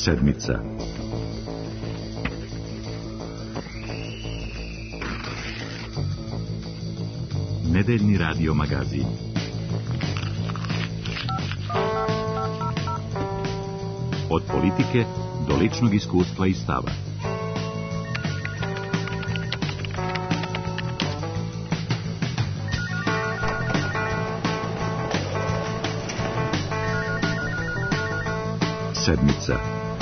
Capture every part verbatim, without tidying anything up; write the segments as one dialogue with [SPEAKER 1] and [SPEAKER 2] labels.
[SPEAKER 1] Sedmica. Nedeljni radio magazin. Od politike do ličnog iskustva i stava. Sedmica.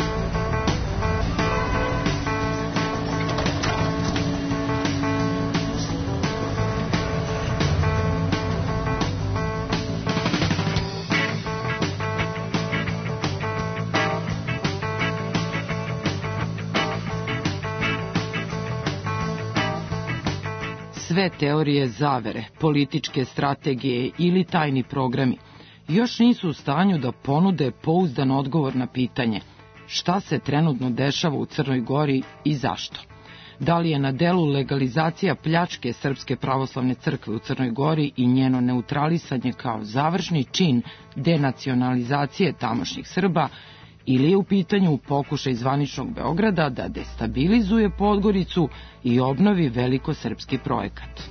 [SPEAKER 2] Sve teorije zavere, političke strategije ili tajni programi još nisu u stanju da ponude pouzdan odgovor na pitanje šta se trenutno dešava u Crnoj Gori i zašto. Da li je na delu legalizacija pljačke Srpske pravoslavne crkve u Crnoj Gori i njeno neutralisanje kao završni čin denacionalizacije tamošnjih Srba, ili je u pitanju pokušaj zvaničnog Beograda da destabilizuje Podgoricu i obnovi velikosrpski projekat.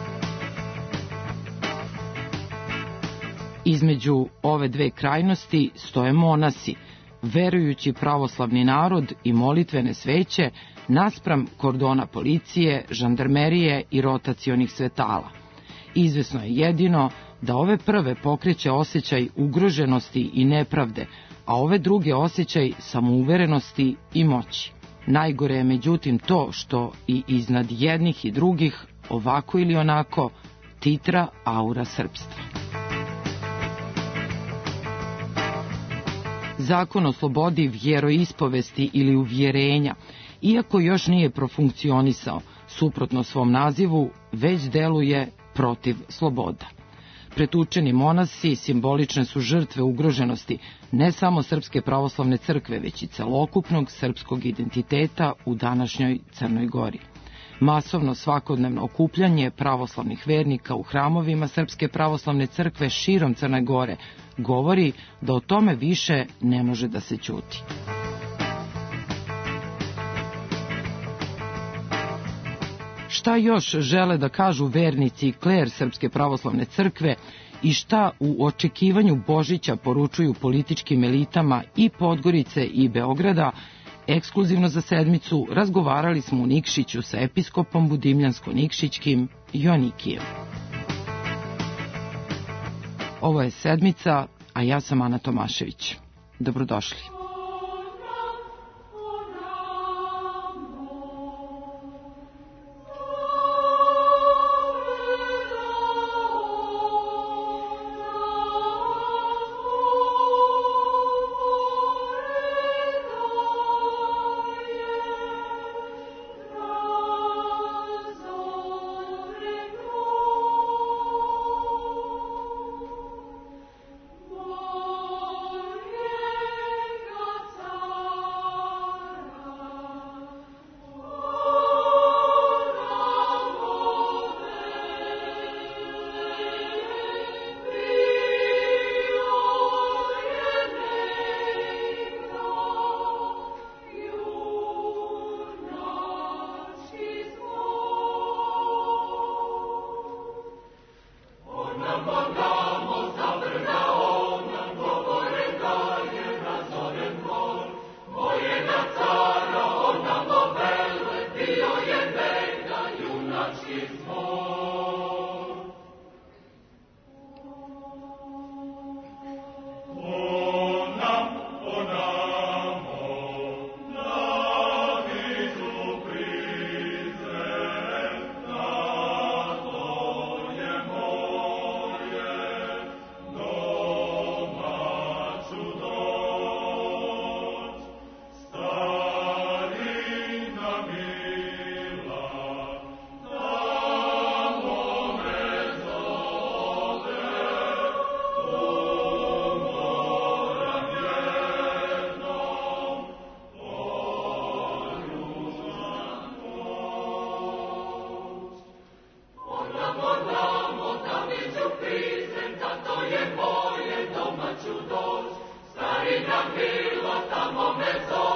[SPEAKER 2] Između ove dve krajnosti stoje monasi, verujući pravoslavni narod i molitvene sveće naspram kordona policije, žandarmerije i rotacionih svetala. Izvesno je jedino da ove prve pokreće osjećaj ugroženosti i nepravde, a ove druge osjećaj samouverenosti i moći. Najgore je međutim to što i iznad jednih i drugih, ovako ili onako, titra aura srpstva. Zakon o slobodi vjeroispovesti ili uvjerenja, iako još nije profunkcionisao, suprotno svom nazivu, već deluje protiv sloboda. Pretučeni monasi simbolične su žrtve ugroženosti ne samo Srpske pravoslavne crkve, već i celokupnog srpskog identiteta u današnjoj Crnoj Gori. Masovno svakodnevno okupljanje pravoslavnih vernika u hramovima Srpske pravoslavne crkve širom Crne Gore govori da o tome više ne može da se ćuti. Šta još žele da kažu vernici i kler Srpske pravoslavne crkve i šta u očekivanju Božića poručuju političkim elitama i Podgorice i Beograda, ekskluzivno za sedmicu razgovarali smo u Nikšiću sa episkopom Budimljansko-Nikšićkim Joanikijem. Ovo je Sedmica, a ja sam Ana Tomašević. Dobrodošli.
[SPEAKER 3] Stari nam bilo tamo mezo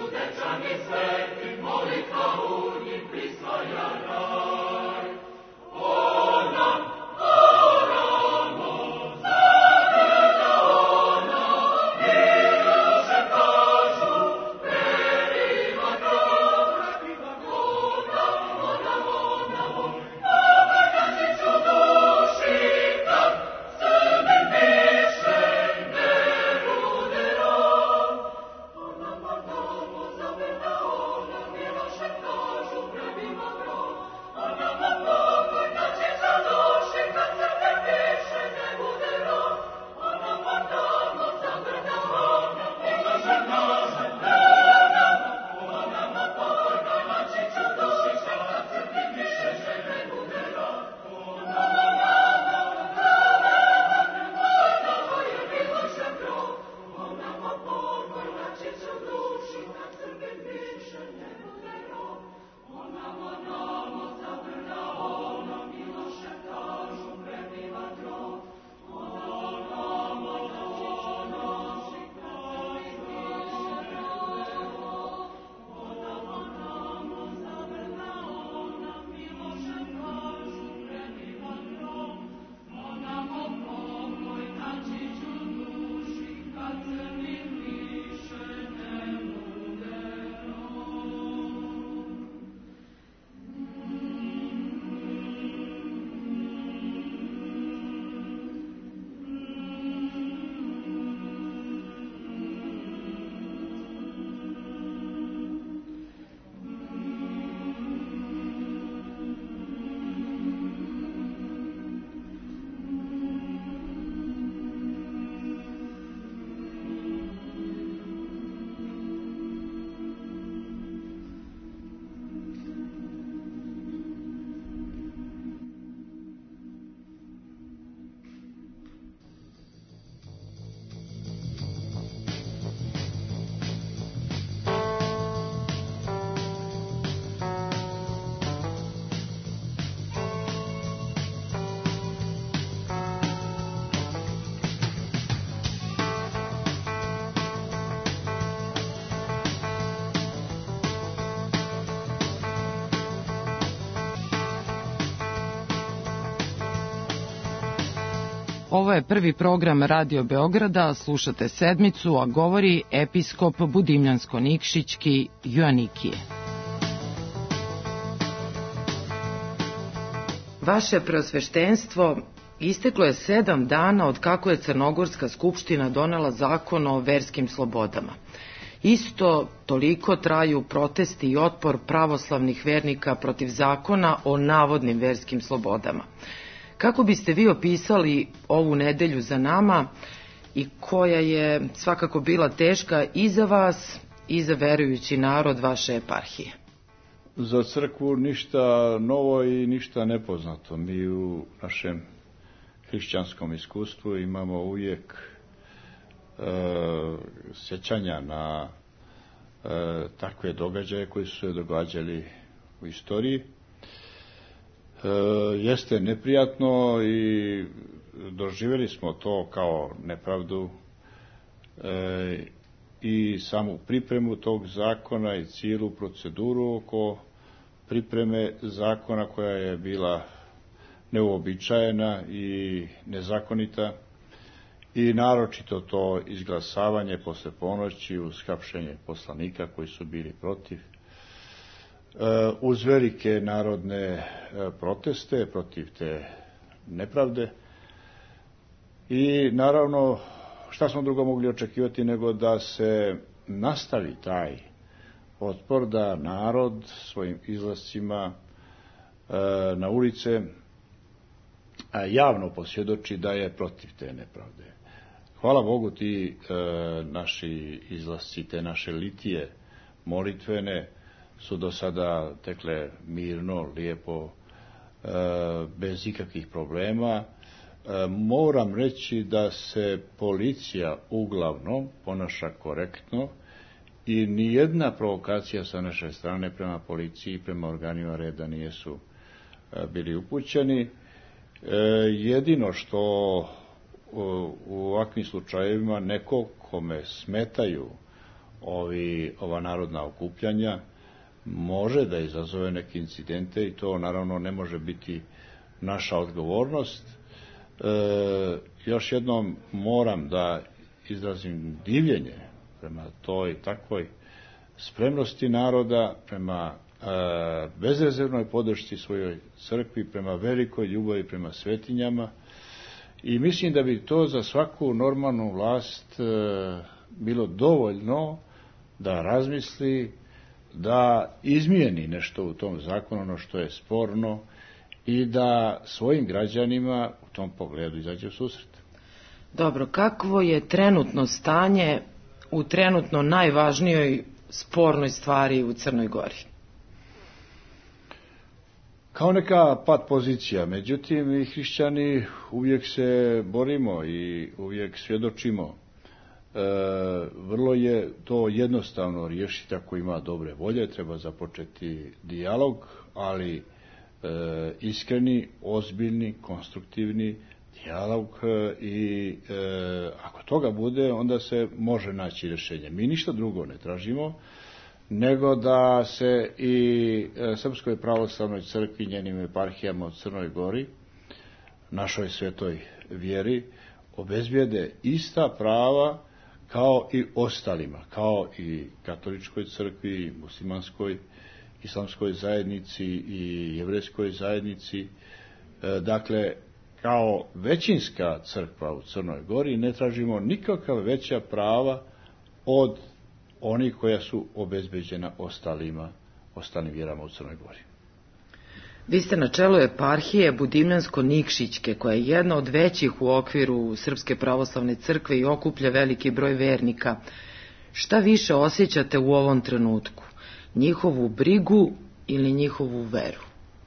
[SPEAKER 2] Ovo je prvi program Radio Beograda, slušate sedmicu, a govori episkop Budimljansko-Nikšićki Joanikije. Vaše preosveštenstvo, isteklo je sedam dana od kako je Crnogorska skupština donela zakon o verskim slobodama. Isto toliko traju protesti i otpor pravoslavnih vernika protiv zakona o navodnim verskim slobodama. Kako biste vi opisali ovu nedelju za nama i koja je svakako bila teška i za vas i za verujući narod vaše eparhije?
[SPEAKER 3] Za crkvu ništa novo i ništa nepoznato. Mi u našem hrišćanskom iskustvu imamo uvijek e, sjećanja na e, takve događaje koji su se događali u istoriji. E, jeste neprijatno i doživjeli smo to kao nepravdu e, i samu pripremu tog zakona i cijelu proceduru oko pripreme zakona koja je bila neuobičajena i nezakonita i naročito to izglasavanje posle ponoći uz hapšenje poslanika koji su bili protiv, uz velike narodne proteste protiv te nepravde i naravno šta smo drugo mogli očekivati nego da se nastavi taj otpor, da narod svojim izlascima na ulice javno posvjedoči da je protiv te nepravde. Hvala Bogu, ti e, naši izlasci, te naše litije molitvene su do sada tekle mirno, lijepo, e, bez ikakvih problema. E, moram reći da se policija uglavnom ponaša korektno i nijedna provokacija sa naše strane prema policiji, prema organima reda nijesu e, bili upućeni. E, jedino što u, u ovakvim slučajevima neko kome smetaju ovi, ova narodna okupljanja može da izazove neke incidente i to naravno ne može biti naša odgovornost. E, još jednom moram da izrazim divljenje prema toj takvoj spremnosti naroda, prema e, bezrezervnoj podršci svojoj crkvi, prema velikoj ljubavi prema svetinjama i mislim da bi to za svaku normalnu vlast e, bilo dovoljno da razmisli, da izmijeni nešto u tom zakonu, ono što je sporno i da svojim građanima u tom pogledu izađe u susret.
[SPEAKER 2] Dobro, kakvo je trenutno stanje u trenutno najvažnijoj spornoj stvari u Crnoj Gori?
[SPEAKER 3] Kao neka pat pozicija, međutim mi hrišćani uvijek se borimo i uvijek svjedočimo. E, vrlo je to jednostavno riješiti ako ima dobre volje, treba započeti dijalog, ali e, iskreni, ozbiljni, konstruktivni dijalog i e, ako toga bude, onda se može naći rješenje. Mi ništa drugo ne tražimo, nego da se i e, Srpskoj pravoslavnoj crkvi, njenim eparhijama u Crnoj Gori, našoj svetoj vjeri, obezbijede ista prava kao i ostalima, kao i katoličkoj crkvi, muslimanskoj, islamskoj zajednici i jevrejskoj zajednici. E, dakle, kao većinska crkva u Crnoj Gori ne tražimo nikakva veća prava od onih koja su obezbeđena ostalima, ostalim vjerama u Crnoj Gori.
[SPEAKER 2] Vi ste na čelu eparhije Budimljansko-Nikšićke, koja je jedna od većih u okviru Srpske pravoslavne crkve i okuplja veliki broj vernika. Šta više osjećate u ovom trenutku? Njihovu brigu ili njihovu veru?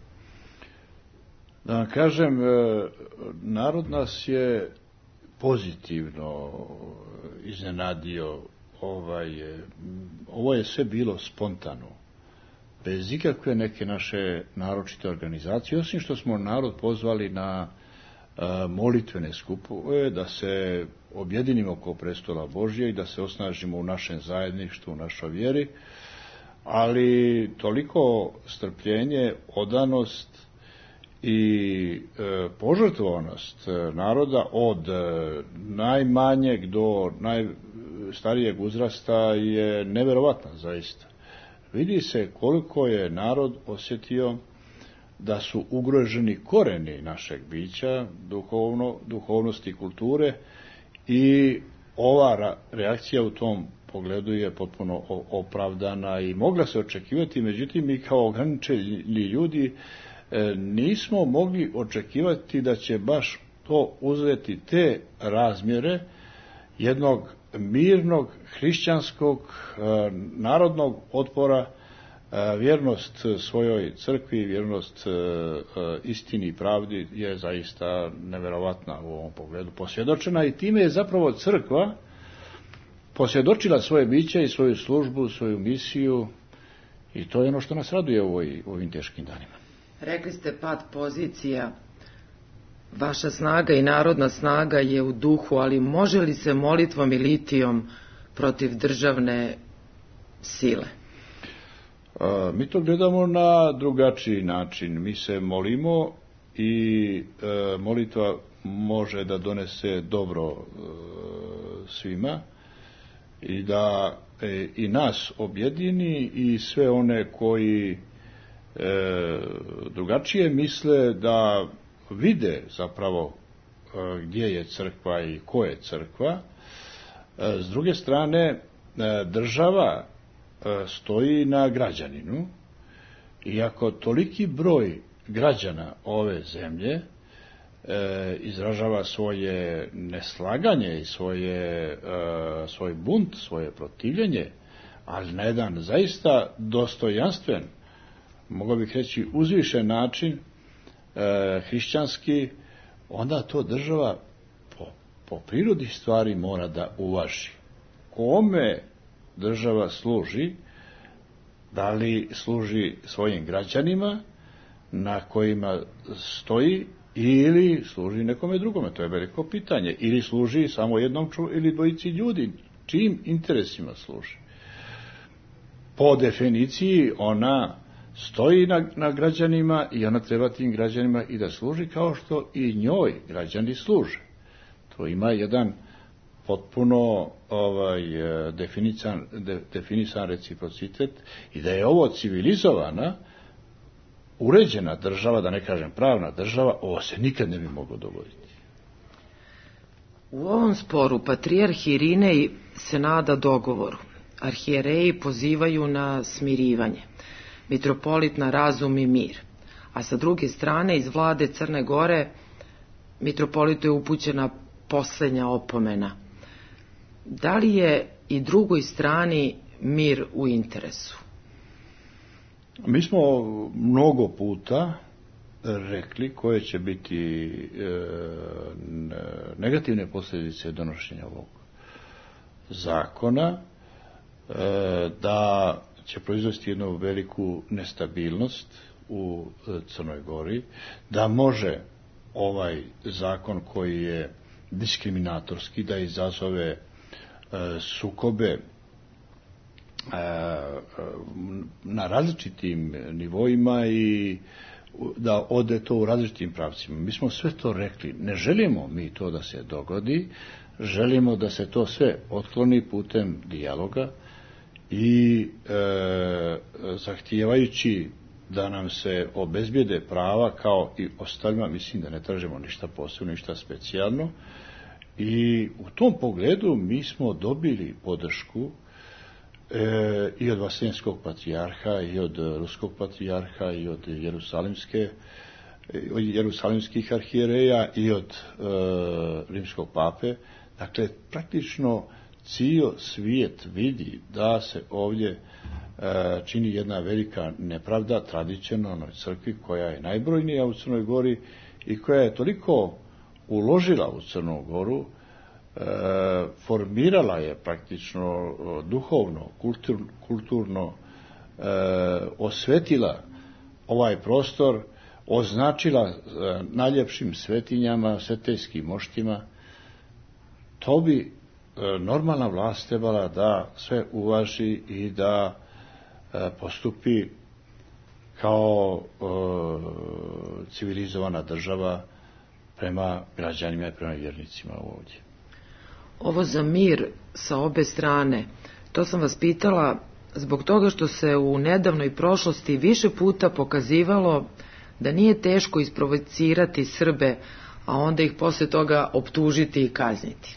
[SPEAKER 3] Da vam kažem, narod nas je pozitivno iznenadio. Ovaj, ovo je sve bilo spontano, bez ikakve neke naše naročite organizacije, osim što smo narod pozvali na a, molitvene skupove, da se objedinimo oko prestola Božje i da se osnažimo u našem zajedništvu, u našoj vjeri, ali toliko strpljenje, odanost i e, požrtvovanost naroda od e, najmanjeg do najstarijeg uzrasta je neverovatna zaista. Vidi se koliko je narod osjetio da su ugroženi koreni našeg bića, duhovno, duhovnosti i kulture i ova reakcija u tom pogledu je potpuno opravdana i mogla se očekivati, međutim mi kao ograničeni ljudi nismo mogli očekivati da će baš to uzeti te razmjere jednog mirnog, hrišćanskog, narodnog otpora, vjernost svojoj crkvi, vjernost istini i pravdi je zaista neverovatna u ovom pogledu posvjedočena i time je zapravo crkva posvjedočila svoje biće i svoju službu, svoju misiju i to je ono što nas raduje u, ovoj, u ovim teškim danima.
[SPEAKER 2] Rekli ste pad pozicija. Vaša snaga i narodna snaga je u duhu, ali može li se molitvom i litijom protiv državne sile?
[SPEAKER 3] A, mi to gledamo na drugačiji način. Mi se molimo i e, molitva može da donese dobro e, svima i da e, i nas objedini i sve one koji e, drugačije misle da vide zapravo e, gdje je crkva i ko je crkva. E, s druge strane, e, država e, stoji na građaninu i ako toliki broj građana ove zemlje e, izražava svoje neslaganje i svoje, e, svoj bunt, svoje protivljenje, ali na jedan zaista dostojanstven, mogao bih reći uzvišen način, e, hrišćanski, onda to država po, po prirodi stvari mora da uvaži. Kome država služi, da li služi svojim građanima na kojima stoji ili služi nekome drugome, to je veliko pitanje, ili služi samo jednom ču, ili dvojici ljudi, čijim interesima služi. po definiciji ona stoji na, na građanima i ona treba tim građanima i da služi kao što i njoj građani služe. To ima jedan potpuno ovaj, definisan, de, definisan reciprocitet i da je ovo civilizovana, uređena država, da ne kažem pravna država, ovo se nikad ne bi moglo dogoditi.
[SPEAKER 2] U ovom sporu patrijarh Irinej se nada dogovoru. Arhijereji pozivaju na smirivanje, mitropolit na razum i mir, a sa druge strane iz vlade Crne Gore mitropolitu je upućena posljednja opomena. Da li je i drugoj strani mir u interesu?
[SPEAKER 3] Mi smo mnogo puta rekli koje će biti e, negativne posljedice donošenja ovog zakona, e, da će proizvesti jednu veliku nestabilnost u Crnoj Gori, da može ovaj zakon koji je diskriminatorski da izazove e, sukobe e, na različitim nivoima i da ode to u različitim pravcima. Mi smo sve to rekli. Ne želimo mi to da se dogodi, želimo da se to sve otkloni putem dijaloga i e, zahtijevajući da nam se obezbijede prava kao i ostalima, mislim da ne tražimo ništa posebno, ništa specijalno. I u tom pogledu mi smo dobili podršku e, i od Vaseljenskog patrijarha, i od Ruskog patrijarha, i od Jerusalimske, od Jerusalimskih arhijereja, i od e, Rimskog pape. Dakle, praktično cijel svijet vidi da se ovdje e, čini jedna velika nepravda tradicionalnoj crkvi koja je najbrojnija u Crnoj Gori i koja je toliko uložila u Crnu Goru, e, formirala je praktično duhovno, kultur, kulturno, e, osvetila ovaj prostor, označila e, najljepšim svetinjama, svetejskim moštima. To bi e, normalna vlast trebala da sve uvaži i da e, postupi kao e, civilizovana država prema građanima i prema vjernicima ovdje.
[SPEAKER 2] Ovo za mir sa obe strane, to sam vas pitala zbog toga što se u nedavnoj prošlosti više puta pokazivalo da nije teško isprovocirati Srbe, a onda ih posle toga optužiti i kazniti.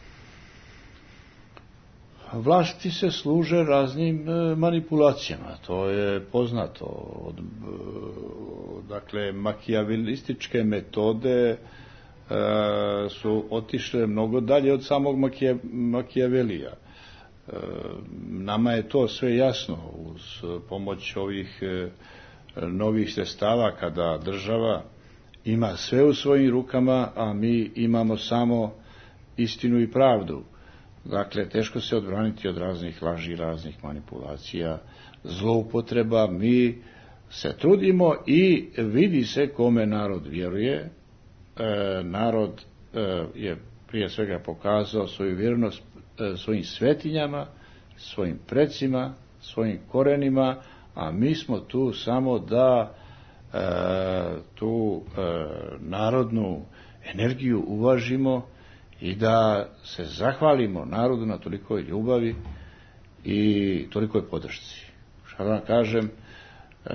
[SPEAKER 3] Vlasti se služe raznim manipulacijama, to je poznato. Od, dakle, makijavelističke metode e, su otišle mnogo dalje od samog makija, Makijavelija. E, nama je to sve jasno uz pomoć ovih e, novih sredstava kada država ima sve u svojim rukama, a mi imamo samo istinu i pravdu. Dakle, teško se odbraniti od raznih laži, raznih manipulacija, zloupotreba. Mi se trudimo i vidi se kome narod vjeruje. E, narod e, je prije svega pokazao svoju vjernost e, svojim svetinjama, svojim precima, svojim korenima, a mi smo tu samo da e, tu e, narodnu energiju uvažimo i da se zahvalimo narodu na tolikoj ljubavi i tolikoj podršci. Šta da vam kažem, e,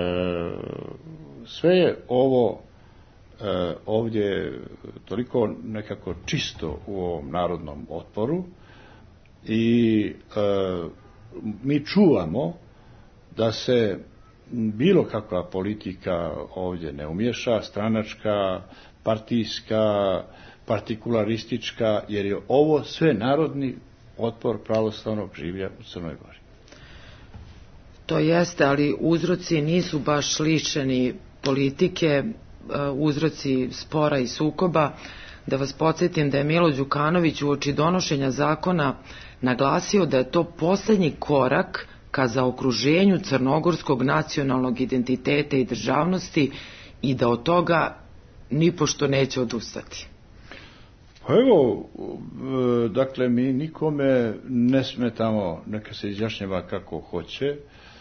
[SPEAKER 3] sve je ovo e, ovdje toliko nekako čisto u ovom narodnom otporu i e, mi čuvamo da se bilo kakva politika ovdje ne umješa, stranačka, partijska, partikularistička, jer je ovo sve narodni otpor pravoslavnog življa u Crnoj Gori.
[SPEAKER 2] To jeste, ali uzroci nisu baš lišeni politike, uzroci spora i sukoba. Da vas podsjetim da je Milo Đukanović uoči donošenja zakona naglasio da je to posljednji korak ka zaokruženju crnogorskog nacionalnog identiteta i državnosti i da od toga nipošto neće odustati.
[SPEAKER 3] Pa evo, dakle, mi nikome ne smetamo, neka se izjašnjava kako hoće.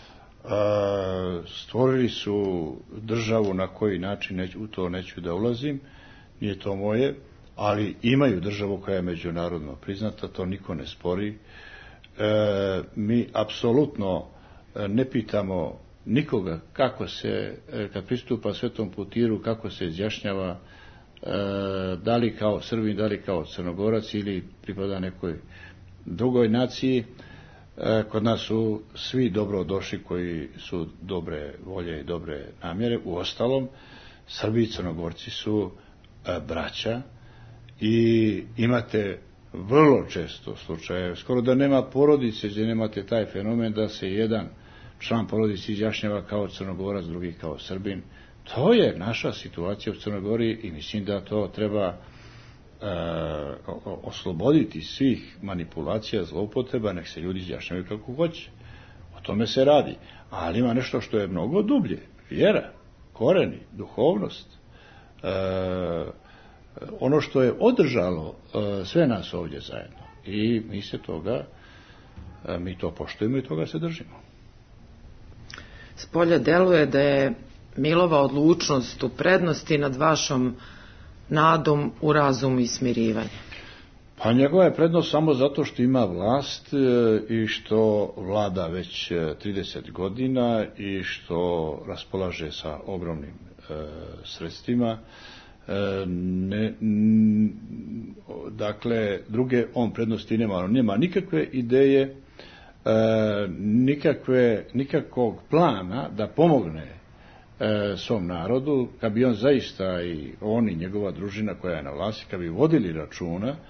[SPEAKER 3] Stvorili su državu na koji način, neću, u to neću da ulazim, nije to moje, ali imaju državu koja je međunarodno priznata, to niko ne spori. E, mi apsolutno ne pitamo nikoga kako se, kad pristupa Svetom Putiru, kako se izjašnjava, e, da li kao Srbin, da li kao Crnogorac ili pripada nekoj drugoj naciji. E, kod nas su svi dobro došli koji su dobre volje i dobre namjere. U ostalom, Srbi i Crnogorci su e, braća i imate vrlo često slučaje, skoro da nema porodice gdje nemate taj fenomen da se jedan član porodice izjašnjava kao Crnogorac, drugi kao Srbin. To je naša situacija u Crnoj Gori i mislim da to treba e, osloboditi svih manipulacija, zloupotreba, nek se ljudi izjašnjavaju kako hoće. O tome se radi. Ali ima nešto što je mnogo dublje. Vjera, koreni, duhovnost, e, ono što je održalo e, sve nas ovdje zajedno. I mi se toga, e, mi to poštujemo i toga se držimo.
[SPEAKER 2] Spolja deluje da je Milova odlučnost u prednosti nad vašom nadom u razumu i smirivanje.
[SPEAKER 3] Pa njegova je prednost samo zato što ima vlast e, i što vlada već trideset godina i što raspolaže sa ogromnim e, sredstvima. E, ne, n, dakle, druge on prednosti nema. On nema nikakve ideje, e, nikakve, nikakvog plana da pomogne e, svom narodu, kad bi on zaista i on i njegova družina koja je na vlasti, kad bi vodili računa e,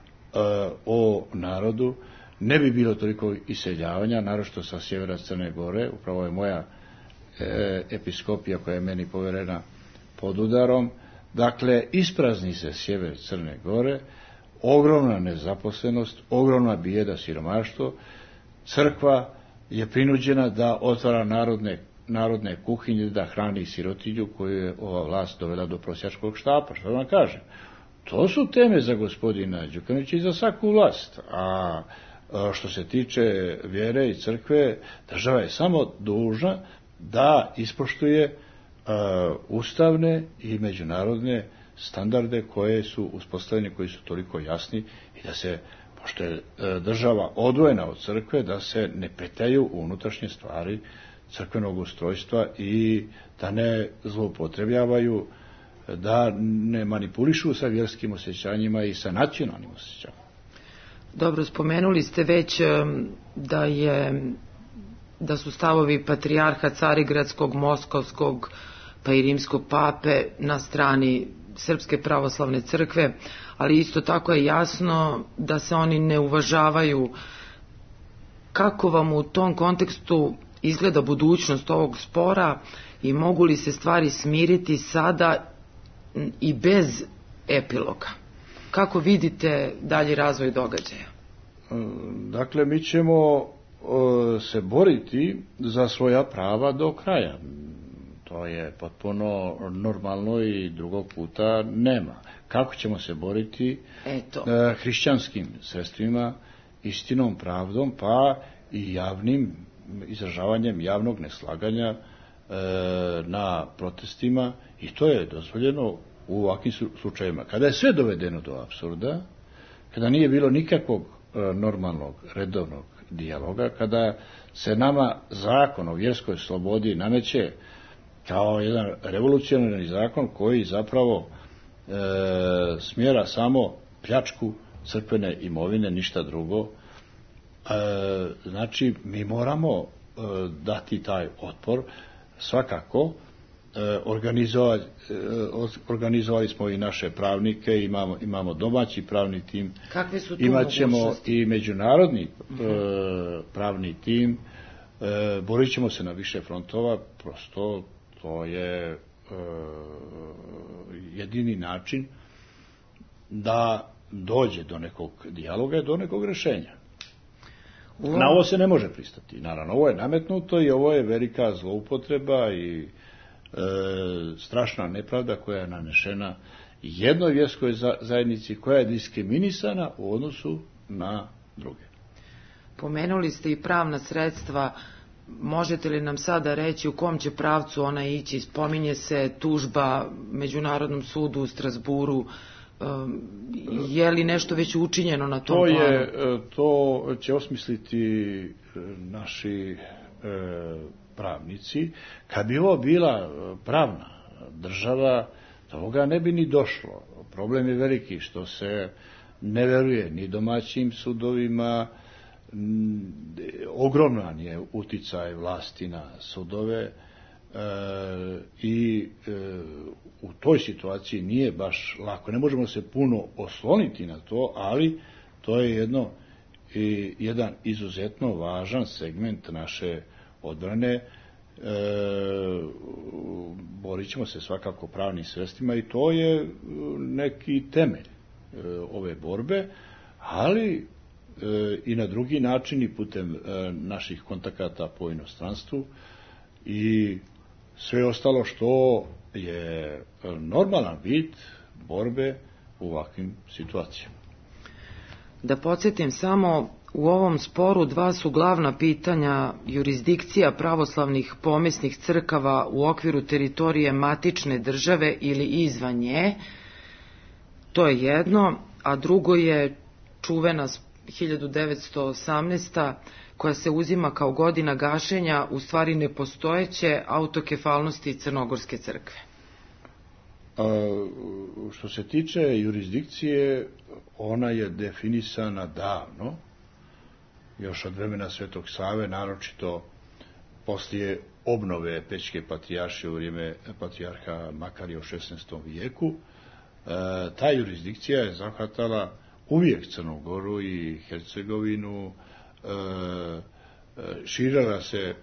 [SPEAKER 3] o narodu, ne bi bilo toliko iseljavanja, naročito sa sjevera Crne Gore. Upravo je moja e, episkopija koja je meni poverena pod udarom. Dakle, isprazni se sjever Crne Gore, ogromna nezaposlenost, ogromna bijeda, siromaštvo. Crkva je prinuđena da otvara narodne, narodne kuhinje, da hrani sirotinju koju je ova vlast dovela do prosjačkog štapa. Što vam kažem? To su teme za gospodina Đukanovića i za svaku vlast. A što se tiče vjere i crkve, država je samo dužna da ispoštuje Uh, ustavne i međunarodne standarde koje su uspostavljene, koji su toliko jasni i da se, pošto je uh, država odvojena od crkve, da se ne petaju u unutrašnje stvari crkvenog ustrojstva i da ne zloupotrebljavaju, da ne manipulišu sa vjerskim osjećanjima i sa nacionalnim osjećanjima.
[SPEAKER 2] Dobro, spomenuli ste već um, da je da su stavovi patrijarha Carigradskog, Moskovskog pa i Rimskog pape na strani Srpske pravoslavne crkve, ali isto tako je jasno da se oni ne uvažavaju. Kako vam u tom kontekstu izgleda budućnost ovog spora i mogu li se stvari smiriti sada i bez epiloga? Kako vidite dalji razvoj događaja?
[SPEAKER 3] Dakle, mi ćemo se boriti za svoja prava do kraja. To je potpuno normalno i drugog puta nema. Kako ćemo se boriti?
[SPEAKER 2] Eto.
[SPEAKER 3] Hrišćanskim sredstvima, istinom, pravdom, pa i javnim izražavanjem javnog neslaganja e, na protestima, i to je dozvoljeno u ovakvim slučajevima. Kada je sve dovedeno do apsurda, kada nije bilo nikakvog e, normalnog, redovnog dijaloga, kada se nama zakon o vjerskoj slobodi nameće kao jedan revolucionarni zakon koji zapravo e, smjera samo pljačku crkvene imovine, ništa drugo. E, znači, mi moramo e, dati taj otpor. Svakako, e, organizovali, e, organizovali smo i naše pravnike, imamo, imamo domaći pravni tim.
[SPEAKER 2] Kakve su tu
[SPEAKER 3] imat ćemo
[SPEAKER 2] mogućnosti?
[SPEAKER 3] I međunarodni uh-huh. e, pravni tim. E, borit ćemo se na više frontova, prosto to je e, jedini način da dođe do nekog dijaloga i do nekog rješenja. Wow. Na ovo se ne može pristati. Naravno, ovo je nametnuto i ovo je velika zloupotreba i e, strašna nepravda koja je nanešena jednoj vjerskoj zajednici koja je diskriminisana u odnosu na druge.
[SPEAKER 2] Pomenuli ste i pravna sredstva. Možete li nam sada reći u kom će pravcu ona ići? Spominje se tužba Međunarodnom sudu u Strasburu. Je li nešto već učinjeno na tom
[SPEAKER 3] to
[SPEAKER 2] planu?
[SPEAKER 3] Je, to će osmisliti naši pravnici. Kad bi ovo bila pravna država, do ovoga ne bi ni došlo. Problem je veliki što se ne veruje ni domaćim sudovima, ogroman je uticaj vlasti na sudove e, i e, u toj situaciji nije baš lako. Ne možemo se puno osloniti na to, ali to je jedno, i, jedan izuzetno važan segment naše odbrane. E, borit ćemo se svakako pravnim sredstvima i to je neki temelj e, ove borbe, ali i na drugi način i putem naših kontakata po inostranstvu i sve ostalo što je normalan vid borbe u ovakvim situacijama.
[SPEAKER 2] Da podsjetim samo, u ovom sporu dva su glavna pitanja: jurisdikcija pravoslavnih pomesnih crkava u okviru teritorije matične države ili izvan nje, to je jedno, a drugo je čuvena hiljadu devetsto osamnaesta. koja se uzima kao godina gašenja u stvari nepostojeće autokefalnosti Crnogorske crkve.
[SPEAKER 3] A, što se tiče jurisdikcije, ona je definisana davno, još od vremena Svetog Save, naročito poslije obnove Pećke patrijaršije u vrijeme patrijarha Makarija u šesnaestom vijeku. E, ta jurisdikcija je zahvatala uvijek Crnu Goru i Hercegovinu, e, širila se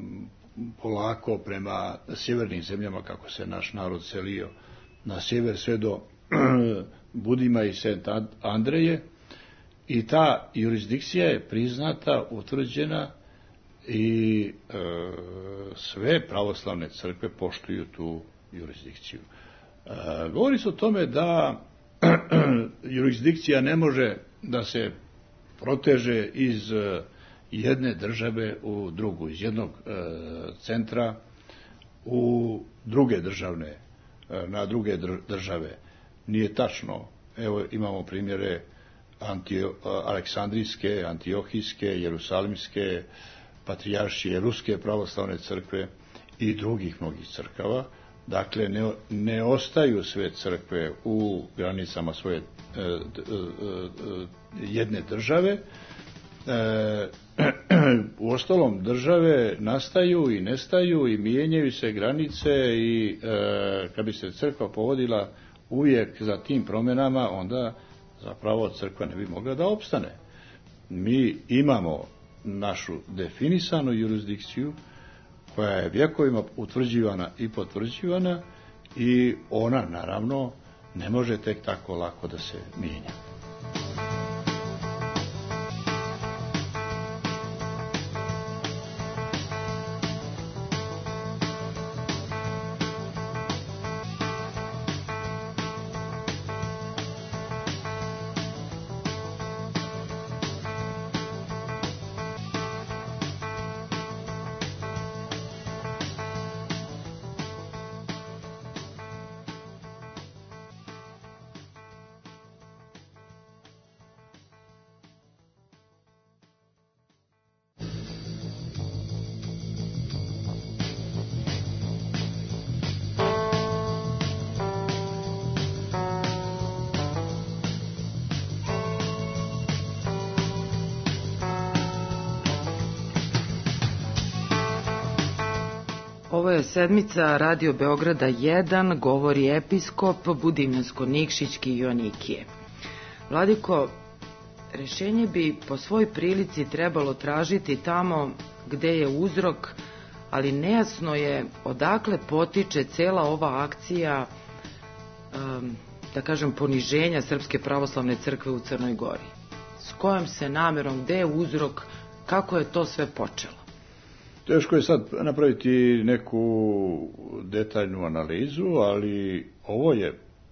[SPEAKER 3] polako prema sjevernim zemljama, kako se naš narod selio na sjever sve do Budima i Sent Andreje, i ta jurisdikcija je priznata, utvrđena i e, sve pravoslavne crkve poštuju tu jurisdikciju. E, govori se o tome da jurisdikcija ne može da se proteže iz jedne države u drugu, iz jednog e, centra u druge državne, e, na druge države. Nije tačno. Evo imamo primjere Antio, Aleksandrijske, Antiohijske, Jerusalimske, patrijaršije Ruske pravoslavne crkve i drugih mnogih crkava. Dakle, ne, ne ostaju sve crkve u granicama svoje e, e, e, jedne države. E, u ostalom države nastaju i nestaju i mijenjaju se granice i e, kad bi se crkva povodila uvijek za tim promjenama, onda zapravo crkva ne bi mogla da opstane. Mi imamo našu definisanu jurisdikciju koja je vjekovima utvrđivana i potvrđivana i ona naravno ne može tek tako lako da se mijenja.
[SPEAKER 2] Ovo je sedmica Radio Beograda jedan, govori episkop Budimljansko-Nikšićki Joanikije. Vladiko, rešenje bi po svoj prilici trebalo tražiti tamo gde je uzrok, ali nejasno je odakle potiče cela ova akcija, um, da kažem, poniženja Srpske pravoslavne crkve u Crnoj Gori. S kojom se namerom, gde je uzrok, kako je to sve počelo?
[SPEAKER 3] Teško je sad napraviti neku detaljnu analizu, ali ovo je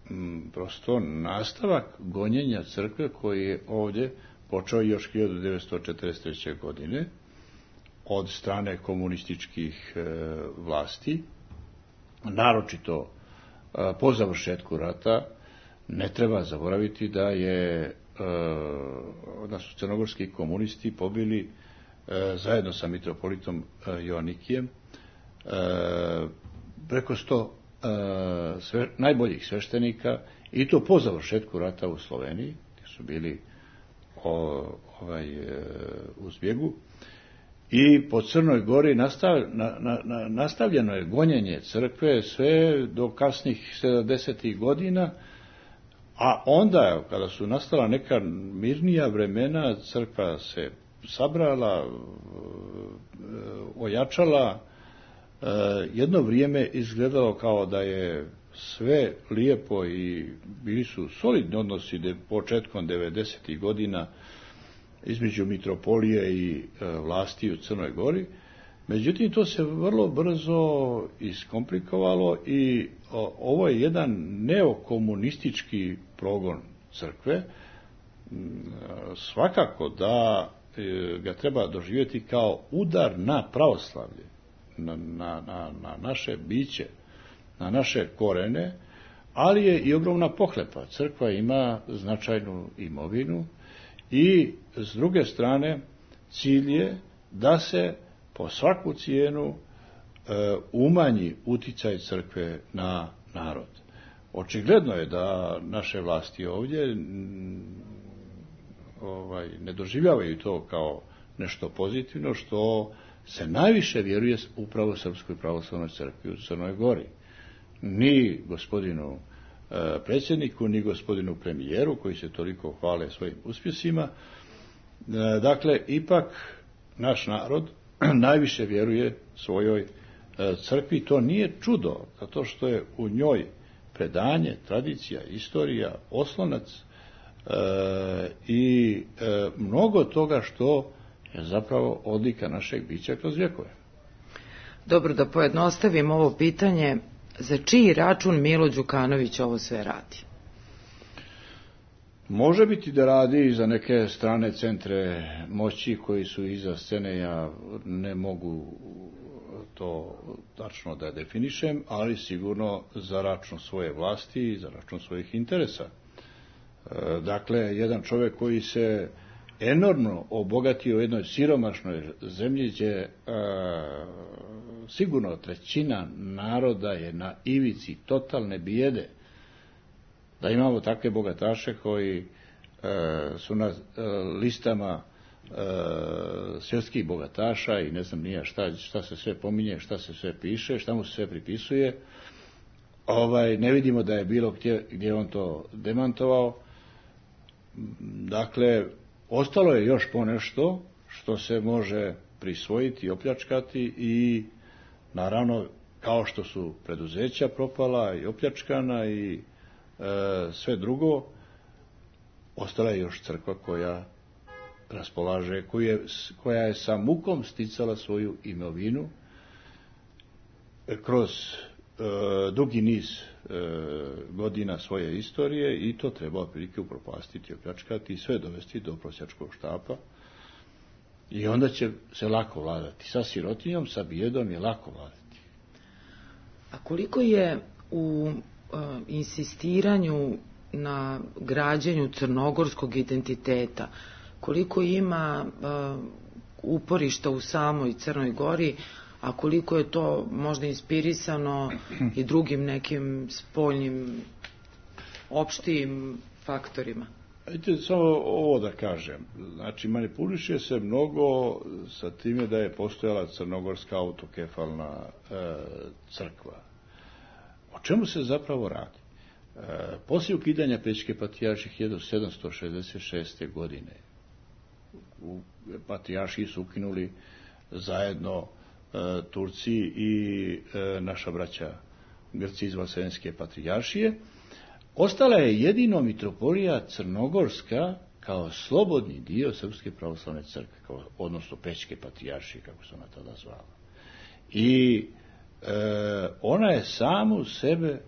[SPEAKER 3] m, prosto nastavak gonjenja crkve koji je ovdje počeo još hiljadu devetsto četrdeset treće. godine od strane komunističkih e, vlasti, naročito e, po završetku rata. Ne treba zaboraviti da je e, da su crnogorski komunisti pobili e, zajedno sa mitropolitom e, Joanikijem e, preko sto e, sve, najboljih sveštenika, i to po završetku rata u Sloveniji, gdje su bili o, ovaj, e, u zbjegu. I po Crnoj Gori nastav, na, na, na, nastavljeno je gonjenje crkve sve do kasnih sedamdesetih godina, a onda, kada su nastala neka mirnija vremena, crkva se sabrala, ojačala, jedno vrijeme izgledalo kao da je sve lijepo i bili su solidni odnosi de, početkom devedesetih godina između mitropolije i vlasti u Crnoj Gori. Međutim, to se vrlo brzo iskomplikovalo i o, ovo je jedan neokomunistički progon crkve. Svakako da e, ga treba doživjeti kao udar na pravoslavlje, na, na, na, na naše biće, na naše korene, ali je i ogromna pohlepa. Crkva ima značajnu imovinu i s druge strane cilj je da se po svaku cijenu e, umanji uticaj crkve na narod. Očigledno je da naše vlasti ovdje m, ovaj, ne doživljavaju to kao nešto pozitivno, što se najviše vjeruje upravo Srpskoj pravoslavnoj crkvi u Crnoj Gori. Ni gospodinu e, predsjedniku, ni gospodinu premijeru, koji se toliko hvale svojim uspjesima. E, dakle, ipak naš narod najviše vjeruje svojoj e, crkvi. To nije čudo, zato što je u njoj predanje, tradicija, istorija, oslonac e, i e, mnogo toga što je zapravo odlika našeg bića kroz vjekove.
[SPEAKER 2] Dobro, da pojednostavim ovo pitanje, za čiji račun Milo Đukanović ovo sve radi?
[SPEAKER 3] Može biti da radi za neke strane centre moći koji su iza scene, ja ne mogu to tačno da definišem, ali sigurno za račun svoje vlasti i za račun svojih interesa. Dakle, jedan čovjek koji se enormno obogatio u jednoj siromašnoj zemlji gdje sigurno trećina naroda je na ivici totalne bijede. Da imamo takve bogataše koji e, su na e, listama e, svjetskih bogataša i ne znam nija šta, šta se sve pominje, šta se sve piše, šta mu se sve pripisuje. Ovaj, ne vidimo da je bilo gdje, gdje on to demantovao. Dakle, ostalo je još ponešto što se može prisvojiti i opljačkati i naravno, kao što su preduzeća propala i opljačkana i e, sve drugo, ostala je još crkva koja raspolaže, koja je, koja je sa mukom sticala svoju imovinu kroz e, dugi niz e, godina svoje istorije, i to treba otprilike upropastiti, opljačkati i sve dovesti do prosjačkog štapa. I onda će se lako vladati. Sa sirotinjom, sa bijedom je lako vladati.
[SPEAKER 2] A koliko je u uh, insistiranju na građenju crnogorskog identiteta, koliko ima uh, uporišta u samoj Crnoj Gori, a koliko je to možda inspirisano i drugim nekim spoljnim opštim faktorima?
[SPEAKER 3] Ajde samo ovo da kažem. Znači, manipuliše se mnogo sa time da je postojala crnogorska autokefalna e, crkva. O čemu se zapravo radi? E, poslije ukidanja Pećke patrijaršije hiljadu sedamsto šezdeset šeste. godine u patrijaršiji su ukinuli zajedno e, Turci i e, naša braća Grci iz Vaseljenske patrijaršije. Ostala je jedino mitropolija crnogorska kao slobodni dio Srpske pravoslavne crkve, kao, odnosno Pećke patrijaršije, kako se ona tada zvala. I e, ona je samu sebe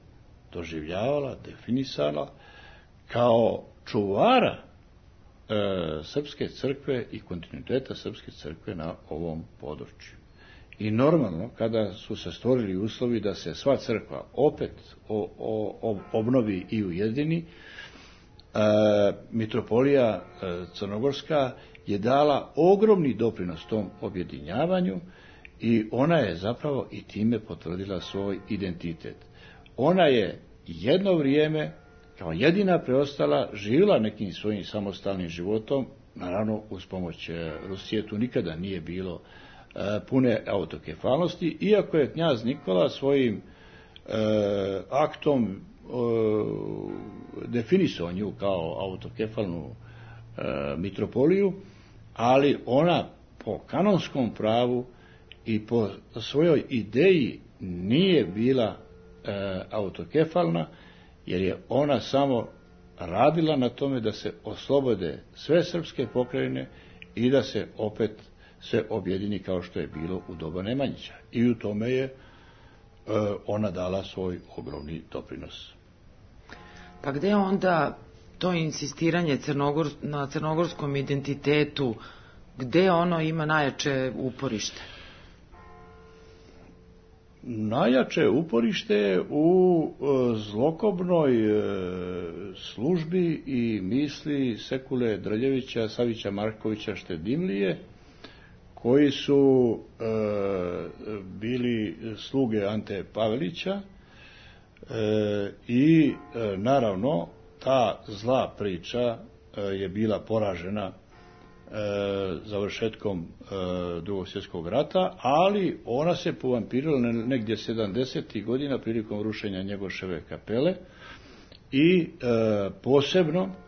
[SPEAKER 3] doživljavala, definisala kao čuvara e, srpske crkve i kontinuiteta srpske crkve na ovom području. I normalno, kada su se stvorili uslovi da se sva crkva opet o, o, obnovi i ujedini, e, mitropolija e, Crnogorska je dala ogromni doprinos tom objedinjavanju i ona je zapravo i time potvrdila svoj identitet. Ona je jedno vrijeme, kao jedina preostala, živjela nekim svojim samostalnim životom, naravno uz pomoć Rusije, tu nikada nije bilo e, pune autokefalnosti, iako je knjaz Nikola svojim e, aktom e, definisao nju kao autokefalnu e, mitropoliju, ali ona po kanonskom pravu i po svojoj ideji nije bila e, autokefalna, jer je ona samo radila na tome da se oslobode sve srpske pokrajine i da se opet sve objedini kao što je bilo u doba Nemanjića. I u tome je e, ona dala svoj ogromni doprinos.
[SPEAKER 2] Pa gde onda to insistiranje Crnogor, na crnogorskom identitetu, gde ono ima najjače uporište?
[SPEAKER 3] Najjače uporište je u zlokobnoj službi i misli Sekule Drljevića, Savića Markovića Štedimlije, koji su e, bili sluge Ante Pavelića e, i e, naravno ta zla priča e, je bila poražena završetkom Drugog svjetskog rata, ali ona se povampirila negdje sedamdesetih godina prilikom rušenja Njegoševe kapele i e, posebno e,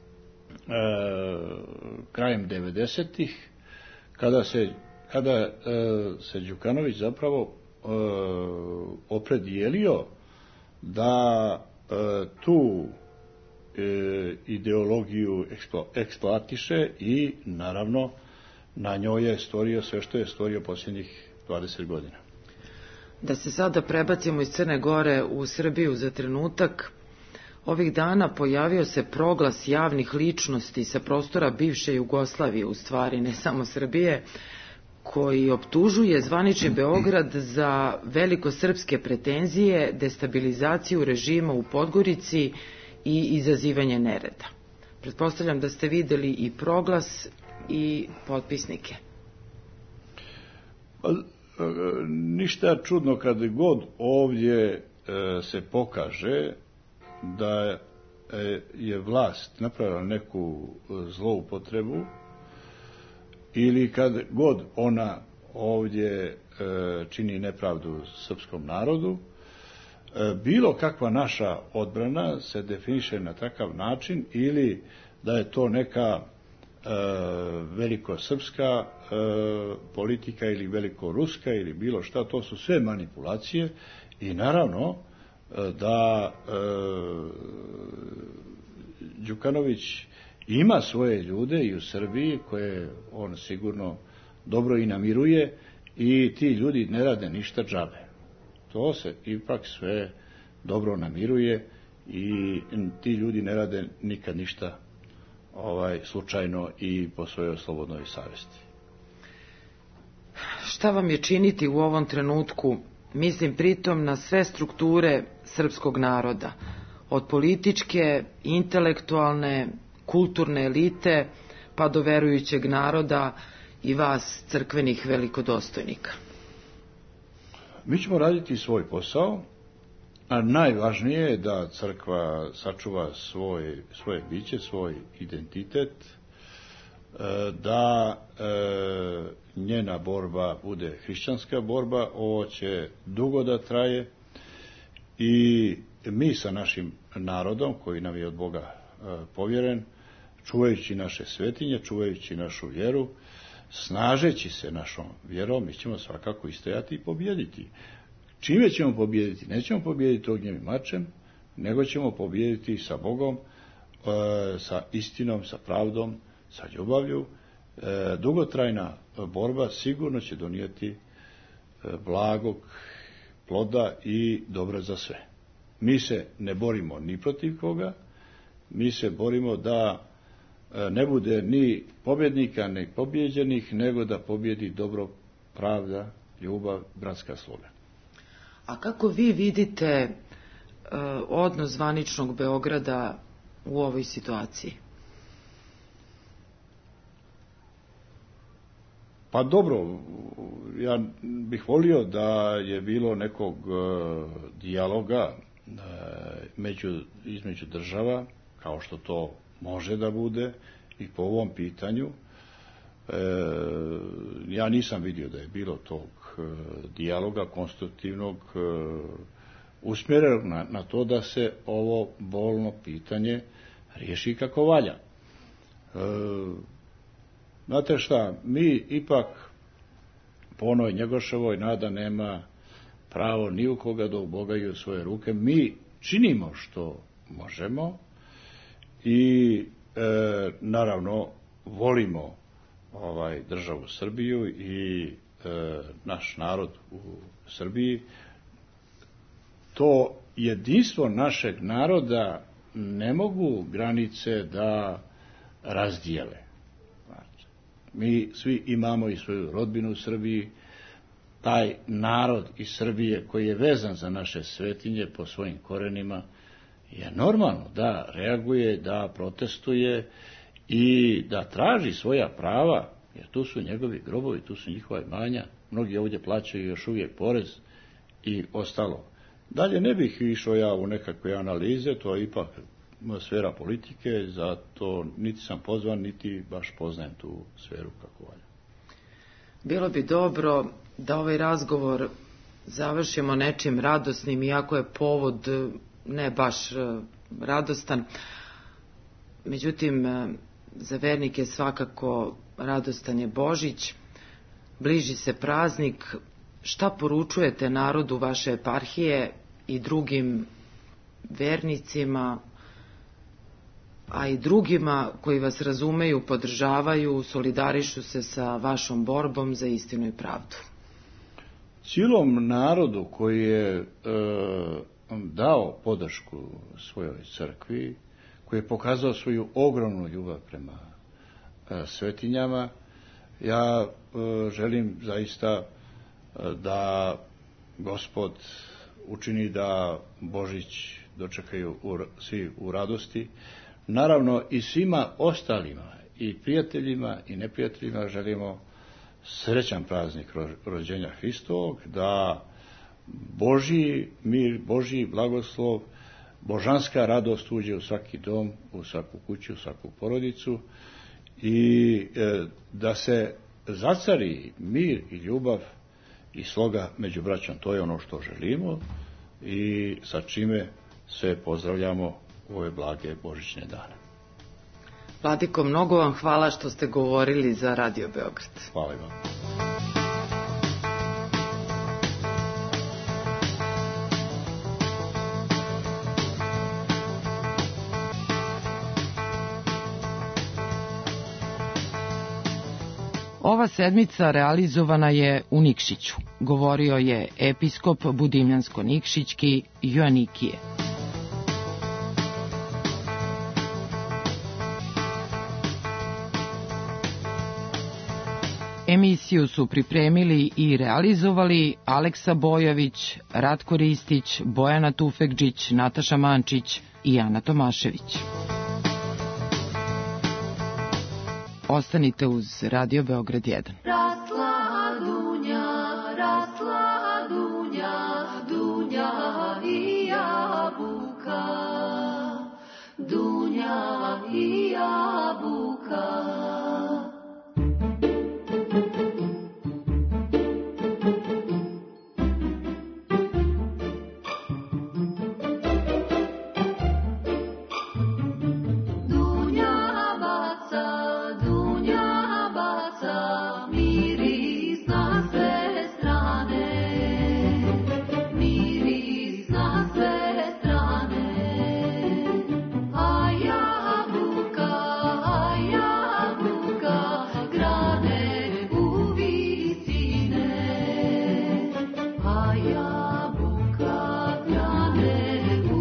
[SPEAKER 3] krajem devedesetih kada se kada e, se Đukanović zapravo e, opredijelio da e, tu ideologiju eksploatiše i naravno na njoj je stvorio sve što je stvorio posljednjih dvadeset godina.
[SPEAKER 2] Da se sada prebacimo iz Crne Gore u Srbiju za trenutak, ovih dana pojavio se proglas javnih ličnosti sa prostora bivše Jugoslavije, u stvari ne samo Srbije, koji optužuje zvanični Beograd za velikosrpske pretenzije, destabilizaciju režima u Podgorici i izazivanje nereda. Pretpostavljam da ste videli i proglas i potpisnike.
[SPEAKER 3] Pa, ništa čudno kad god ovdje e, se pokaže da je vlast napravila neku zloupotrebu ili kad god ona ovdje e, čini nepravdu srpskom narodu, bilo kakva naša odbrana se definiše na takav način ili da je to neka e, velikosrpska e, politika ili velikoruska ili bilo šta, to su sve manipulacije i naravno e, da e, Đukanović ima svoje ljude i u Srbiji koje on sigurno dobro i namiruje i ti ljudi ne rade ništa džabe. To se ipak sve dobro namiruje i ti ljudi ne rade nikad ništa ovaj, slučajno i po svojoj slobodnoj savjesti.
[SPEAKER 2] Šta vam je činiti u ovom trenutku? Mislim pritom na sve strukture srpskog naroda, od političke, intelektualne, kulturne elite, pa do verujućeg naroda i vas, crkvenih velikodostojnika.
[SPEAKER 3] Mi ćemo raditi svoj posao, a najvažnije je da crkva sačuva svoj, svoje biće, svoj identitet, da njena borba bude hrišćanska borba, ovo će dugo da traje i mi sa našim narodom, koji nam je od Boga povjeren, čuvajući naše svetinje, čuvajući našu vjeru, snažeći se našom vjerom, mi ćemo svakako istojati i pobijediti. Čime ćemo pobijediti? Nećemo pobijediti ognjem i mačem, nego ćemo pobijediti sa Bogom, sa istinom, sa pravdom, sa ljubavlju. Dugotrajna borba sigurno će donijeti blagog ploda i dobra za sve. Mi se ne borimo ni protiv koga, mi se borimo da ne bude ni pobjednika, ni pobjeđenih, nego da pobjedi dobro, pravda, ljubav, bratska sloga.
[SPEAKER 2] A kako vi vidite uh, odnos zvaničnog Beograda u ovoj situaciji?
[SPEAKER 3] Pa dobro, ja bih volio da je bilo nekog uh, dijaloga uh, među, između država, kao što to može da bude i po ovom pitanju. E, ja nisam vidio da je bilo tog e, dijaloga konstruktivnog e, usmjerenog na, na to da se ovo bolno pitanje riješi kako valja. E, znate šta, mi ipak po onoj Njegoševoj nada nema pravo ni u koga da ubogaju svoje ruke. Mi činimo što možemo i e, naravno volimo ovaj državu Srbiju i e, naš narod u Srbiji. To jedinstvo našeg naroda ne mogu granice da razdijele. Mi svi imamo i svoju rodbinu u Srbiji. Taj narod iz Srbije koji je vezan za naše svetinje po svojim korenima je normalno da reaguje, da protestuje i da traži svoja prava, jer tu su njegovi grobovi, tu su njihova imanja, mnogi ovdje plaćaju još uvijek porez i ostalo. Dalje ne bih išao ja u nekakve analize, to je ipak sfera politike, zato niti sam pozvan, niti baš poznajem tu sferu kako valja.
[SPEAKER 2] Bilo bi dobro da ovaj razgovor završimo nečim radosnim, iako je povod ne baš radostan. Međutim, za vernike svakako radostan je Božić, bliži se praznik. Šta poručujete narodu vaše eparhije i drugim vernicima, a i drugima koji vas razumeju, podržavaju, solidarišu se sa vašom borbom za istinu i pravdu?
[SPEAKER 3] Cijelom narodu koji je e, dao podršku svojoj crkvi, koji je pokazao svoju ogromnu ljubav prema e, svetinjama, ja e, želim zaista e, da Gospod učini da Božić dočekaju u, svi u radosti. Naravno i svima ostalima, i prijateljima i neprijateljima želimo srećan praznik rođenja Hristovog, da Božji mir, Božji blagoslov, božanska radost uđe u svaki dom, u svaku kuću, u svaku porodicu i e, da se zacari mir i ljubav i sloga među braćom. To je ono što želimo i sa čime sve pozdravljamo u ove blage božićne dane.
[SPEAKER 2] Vladiko, mnogo vam hvala što ste govorili za Radio Beograd.
[SPEAKER 3] Hvala vam.
[SPEAKER 2] Ova sedmica realizovana je u Nikšiću. Govorio je episkop Budimljansko-Nikšićki Joanikije. Emisiju su pripremili i realizovali Aleksa Bojović, Ratko Ristić, Bojana Tufekđić, Nataša Mančić i Ana Tomašević. Ostanite uz Radio Beograd jedan.
[SPEAKER 4] Rasla Dunja, rasla Dunja, Dunja i jabuka, Dunja i jabuka. Jabuka grane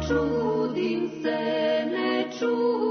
[SPEAKER 4] čudim se, ne čudim